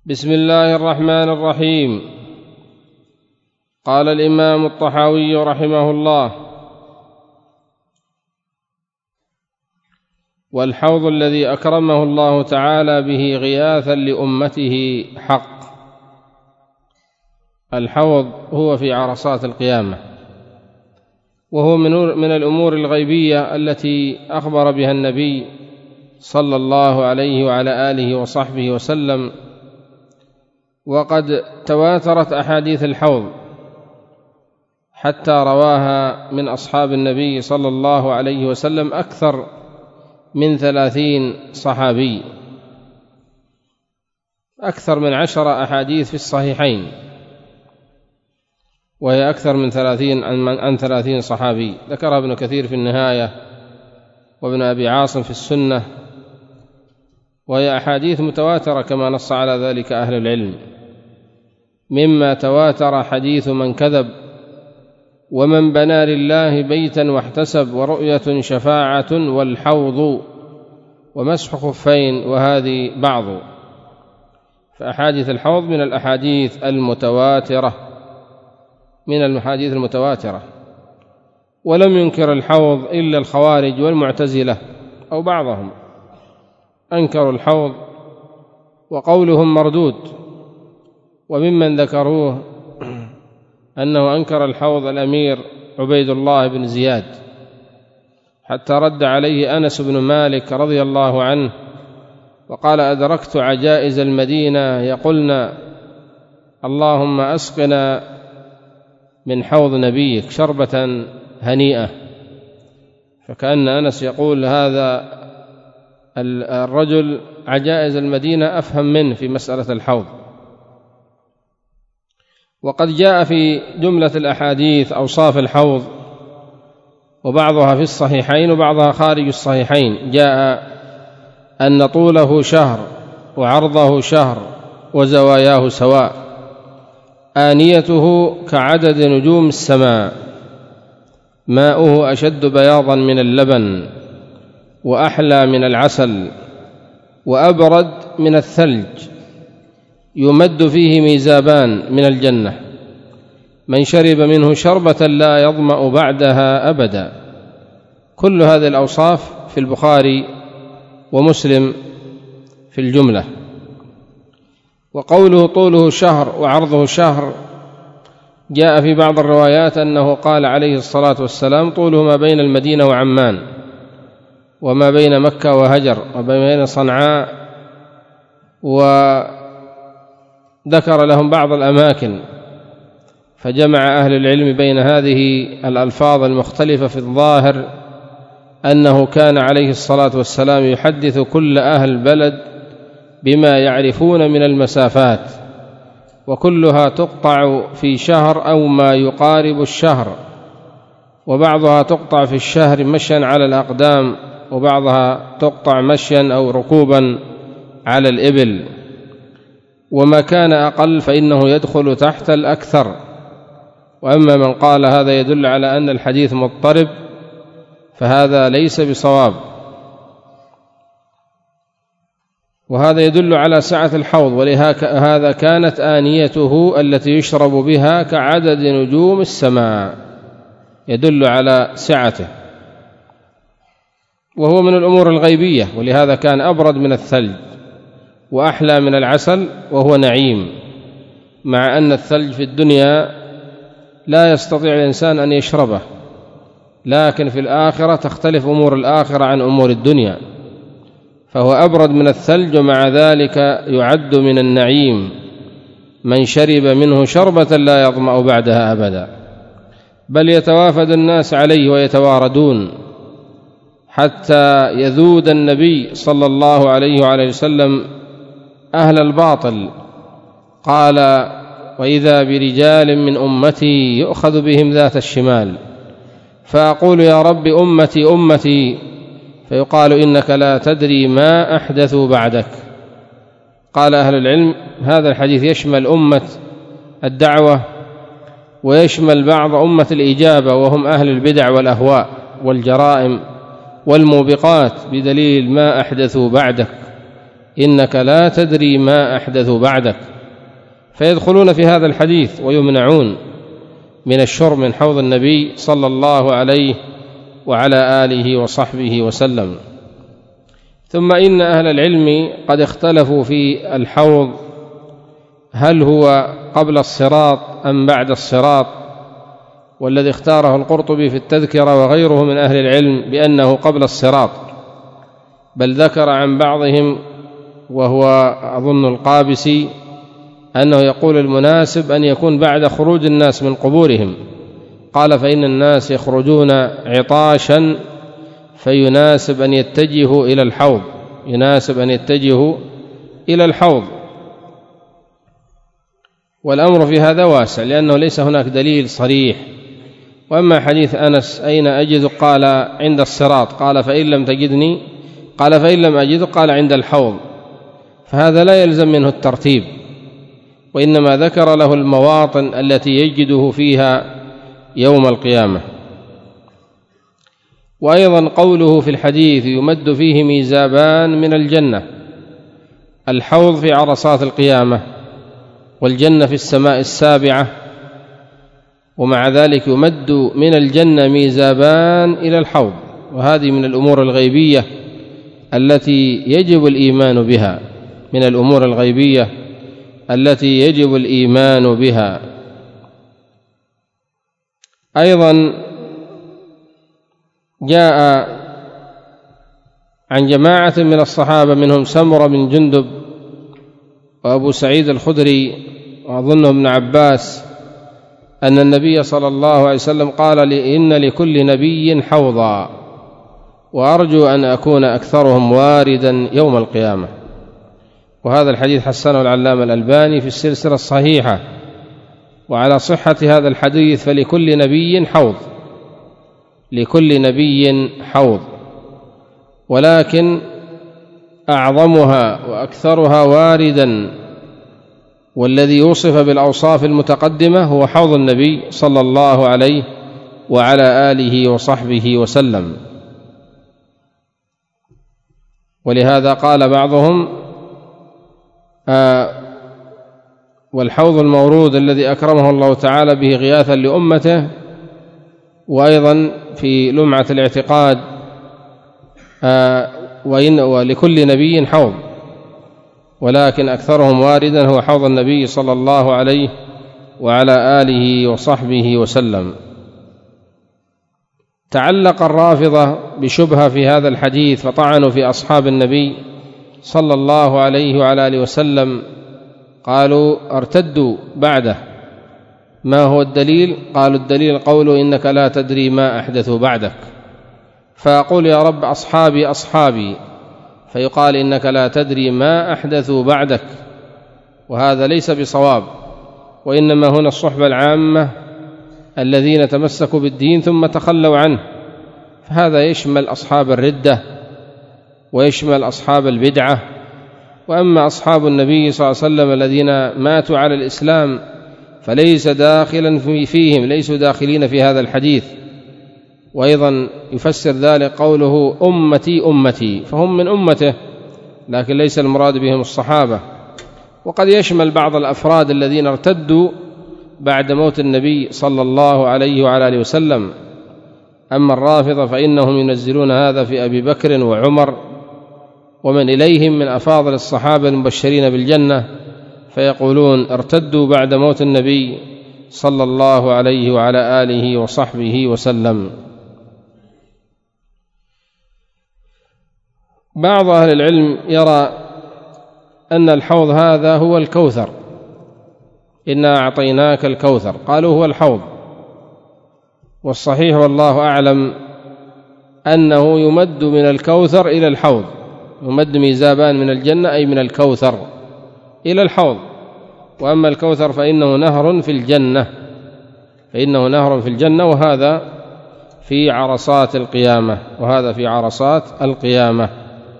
بسم الله الرحمن الرحيم. قال الإمام الطحاوي رحمه الله: والحوض الذي أكرمه الله تعالى به غياثا لأمته حق. الحوض هو في عرصات القيامة، وهو من الأمور الغيبية التي أخبر بها النبي صلى الله عليه وعلى آله وصحبه وسلم، وقد تواترت أحاديث الحوض حتى رواها من أصحاب النبي صلى الله عليه وسلم أكثر من 30 صحابي، أكثر من 10 أحاديث في الصحيحين، وهي أكثر من 30 صحابي، ذكرها ابن كثير في النهاية وابن أبي عاصم في السنة، وهي أحاديث متواترة كما نص على ذلك أهل العلم. مما تواتر حديث من كذب، ومن بنى لله بيتا واحتسب، ورؤية شفاعة، والحوض، ومسح خفين، وهذه بعض. فأحاديث الحوض من الأحاديث المتواترة، ولم ينكر الحوض إلا الخوارج والمعتزلة أو بعضهم، أنكروا الحوض وقولهم مردود. وممن ذكروه أنه أنكر الحوض الأمير عبيد الله بن زياد، حتى رد عليه أنس بن مالك رضي الله عنه وقال: أدركت عجائز المدينة يقولن اللهم أسقنا من حوض نبيك شربة هنيئة. فكأن أنس يقول هذا الرجل عجائز المدينة أفهم منه في مسألة الحوض. وقد جاء في جملة الأحاديث أوصاف الحوض، وبعضها في الصحيحين وبعضها خارج الصحيحين. جاء أن طوله شهر وعرضه شهر وزواياه سواء، آنيته كعدد نجوم السماء، ماؤه أشد بياضا من اللبن، وأحلى من العسل، وأبرد من الثلج، يمد فيه ميزابان من الجنة، من شرب منه شربة لا يظمأ بعدها أبدا. كل هذه الأوصاف في البخاري ومسلم في الجملة. وقوله طوله شهر وعرضه شهر، جاء في بعض الروايات أنه قال عليه الصلاة والسلام: طوله ما بين المدينة وعمان، وما بين مكة وهجر، وما بين صنعاء، وذكر لهم بعض الأماكن. فجمع أهل العلم بين هذه الألفاظ المختلفة. في الظاهر أنه كان عليه الصلاة والسلام يحدث كل أهل بلد بما يعرفون من المسافات، وكلها تقطع في شهر أو ما يقارب الشهر، وبعضها تقطع في الشهر مشيا على الأقدام، وبعضها تقطع مشيا أو ركوبا على الإبل. وما كان أقل فإنه يدخل تحت الأكثر. وأما من قال هذا يدل على أن الحديث مضطرب فهذا ليس بصواب، وهذا يدل على سعة الحوض. ولهذا كانت آنيته التي يشرب بها كعدد نجوم السماء، يدل على سعته. وهو من الأمور الغيبية، ولهذا كان أبرد من الثلج وأحلى من العسل، وهو نعيم، مع أن الثلج في الدنيا لا يستطيع الإنسان أن يشربه، لكن في الآخرة تختلف أمور الآخرة عن أمور الدنيا، فهو أبرد من الثلج، ومع ذلك يعد من النعيم، من شرب منه شربة لا يظمأ بعدها أبدا. بل يتوافد الناس عليه ويتواردون، حتى يذود النبي صلى الله عليه وعلى وسلم أهل الباطل. قال: وإذا برجال من أمتي يؤخذ بهم ذات الشمال، فأقول يا رب أمتي أمتي، فيقال إنك لا تدري ما أحدثوا بعدك. قال أهل العلم: هذا الحديث يشمل أمة الدعوة، ويشمل بعض أمة الإجابة، وهم أهل البدع والأهواء والجرائم والموبقات، بدليل ما أحدثوا بعدك، إنك لا تدري ما أحدث بعدك، فيدخلون في هذا الحديث ويمنعون من الشرب من حوض النبي صلى الله عليه وعلى آله وصحبه وسلم. ثم إن أهل العلم قد اختلفوا في الحوض، هل هو قبل الصراط أم بعد الصراط؟ والذي اختاره القرطبي في التذكرة وغيره من أهل العلم بأنه قبل الصراط، بل ذكر عن بعضهم وهو أظن القابسي أنه يقول المناسب أن يكون بعد خروج الناس من قبورهم، قال فإن الناس يخرجون عطاشا فيناسب أن يتجهوا إلى الحوض، يناسب أن يتجهوا إلى الحوض. والأمر في هذا واسع لأنه ليس هناك دليل صريح. وأما حديث أنس أين أجد؟ قال عند الصراط، قال فإن لم تجدني، قال فإن لم أجد، قال عند الحوض، فهذا لا يلزم منه الترتيب، وإنما ذكر له المواطن التي يجده فيها يوم القيامة. وأيضا قوله في الحديث يمد فيه ميزابان من الجنة، الحوض في عرصات القيامة والجنة في السماء السابعة، ومع ذلك يمد من الجنة ميزابان إلى الحوض، وهذه من الأمور الغيبية التي يجب الإيمان بها، من الأمور الغيبية التي يجب الإيمان بها. أيضا جاء عن جماعة من الصحابة منهم سمرة بن جندب وأبو سعيد الخدري وأظن ابن عباس أن النبي صلى الله عليه وسلم قال إن لكل نبي حوضا، وأرجو أن أكون أكثرهم واردا يوم القيامة. وهذا الحديث حسنه العلامة الألباني في السلسلة الصحيحة. وعلى صحة هذا الحديث فلكل نبي حوض، لكل نبي حوض، ولكن أعظمها وأكثرها واردا والذي وصف بالأوصاف المتقدمة هو حوض النبي صلى الله عليه وعلى آله وصحبه وسلم. ولهذا قال بعضهم والحوض المورود الذي أكرمه الله تعالى به غياثا لأمته. وأيضا في لمعة الاعتقاد ولكل نبي حوض، ولكن أكثرهم واردا هو حوض النبي صلى الله عليه وعلى آله وصحبه وسلم. تعلق الرافضة بشبهة في هذا الحديث فطعنوا في أصحاب النبي صلى الله عليه وعلى آله وسلم، قالوا ارتدوا بعده. ما هو الدليل؟ قالوا الدليل قوله إنك لا تدري ما أحدثوا بعدك، فأقول يا رب أصحابي أصحابي، فيقال إنك لا تدري ما أحدثوا بعدك، وهذا ليس بصواب، وإنما هنا الصحبة العامة الذين تمسكوا بالدين ثم تخلوا عنه، فهذا يشمل أصحاب الردة ويشمل أصحاب البدعة. وأما أصحاب النبي صلى الله عليه وسلم الذين ماتوا على الإسلام فليس داخلا فيهم، ليسوا داخلين في هذا الحديث. وأيضا يفسر ذلك قوله أمتي أمتي، فهم من أمته لكن ليس المراد بهم الصحابة. وقد يشمل بعض الأفراد الذين ارتدوا بعد موت النبي صلى الله عليه وعلى آله وسلم. أما الرافضة فإنهم ينزلون هذا في أبي بكر وعمر ومن إليهم من أفاضل الصحابة المبشرين بالجنة، فيقولون ارتدوا بعد موت النبي صلى الله عليه وعلى آله وصحبه وسلم. بعض أهل العلم يرى أن الحوض هذا هو الكوثر، إنا أعطيناك الكوثر، قالوا هو الحوض. والصحيح والله أعلم أنه يمد من الكوثر إلى الحوض، يمد ميزابان من الجنة أي من الكوثر إلى الحوض. وأما الكوثر فإنه نهر في الجنة، فإنه نهر في الجنة، وهذا في عرصات القيامة، وهذا في عرصات القيامة.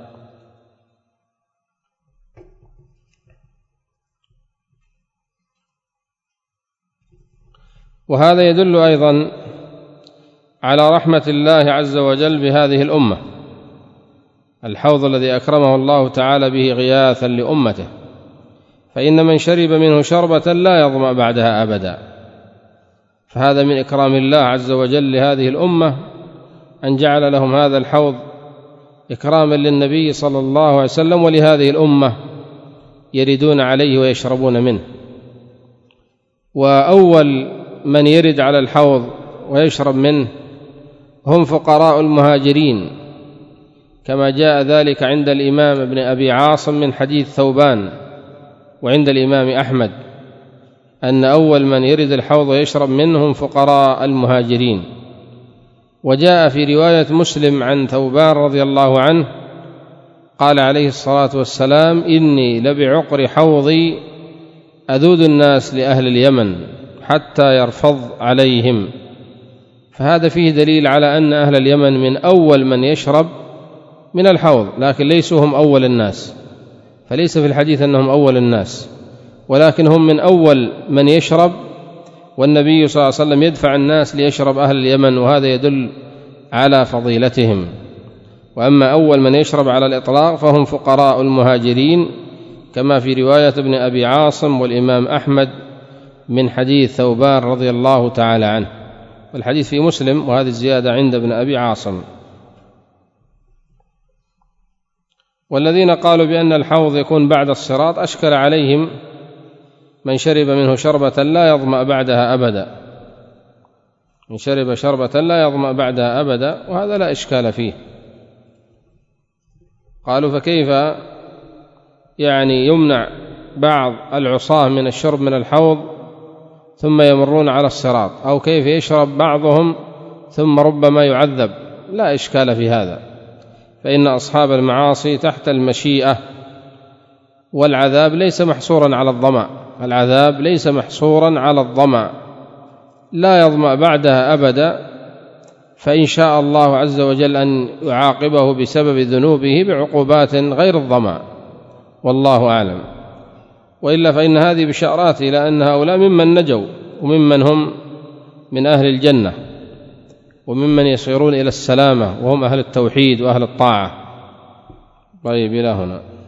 وهذا يدل أيضا على رحمة الله عز وجل بهذه الأمة، الحوض الذي أكرمه الله تعالى به غياثا لأمته، فإن من شرب منه شربة لا يظمأ بعدها أبدا. فهذا من إكرام الله عز وجل لهذه الأمة أن جعل لهم هذا الحوض إكراما للنبي صلى الله عليه وسلم ولهذه الأمة يردون عليه ويشربون منه. وأول من يرد على الحوض ويشرب منه هم فقراء المهاجرين، كما جاء ذلك عند الإمام ابن أبي عاصم من حديث ثوبان، وعند الإمام أحمد أن أول من يرد الحوض ويشرب منه هم فقراء المهاجرين. وجاء في رواية مسلم عن ثوبان رضي الله عنه قال عليه الصلاة والسلام: إني لبعقر حوضي أذود الناس لأهل اليمن حتى يرفض عليهم. فهذا فيه دليل على أن أهل اليمن من أول من يشرب من الحوض، لكن ليسوا هم أول الناس، فليس في الحديث أنهم أول الناس، ولكن هم من أول من يشرب، والنبي صلى الله عليه وسلم يدفع الناس ليشرب أهل اليمن، وهذا يدل على فضيلتهم. وأما أول من يشرب على الإطلاق فهم فقراء المهاجرين، كما في رواية ابن أبي عاصم والإمام أحمد من حديث ثوبان رضي الله تعالى عنه، والحديث في مسلم، وهذه الزيادة عند ابن أبي عاصم. والذين قالوا بأن الحوض يكون بعد الصراط أشكل عليهم من شرب منه شربة لا يظمأ بعدها أبدا، من شرب شربة لا يظمأ بعدها أبدا، وهذا لا إشكال فيه. قالوا فكيف يعني يمنع بعض العصاة من الشرب من الحوض ثم يمرون على الصراط، أو كيف يشرب بعضهم ثم ربما يعذب؟ لا إشكال في هذا، فإن أصحاب المعاصي تحت المشيئة، والعذاب ليس محصورا على الظمأ، العذاب ليس محصورا على الظمأ، لا يظمأ بعدها أبدا، فإن شاء الله عز وجل أن يعاقبه بسبب ذنوبه بعقوبات غير الظمأ، والله أعلم. وإلا فإن هذه بشارات إلى أن هؤلاء ممن نجوا، وممن هم من أهل الجنة، وممن يصيرون إلى السلامة، وهم أهل التوحيد وأهل الطاعة. طيب إلى هنا.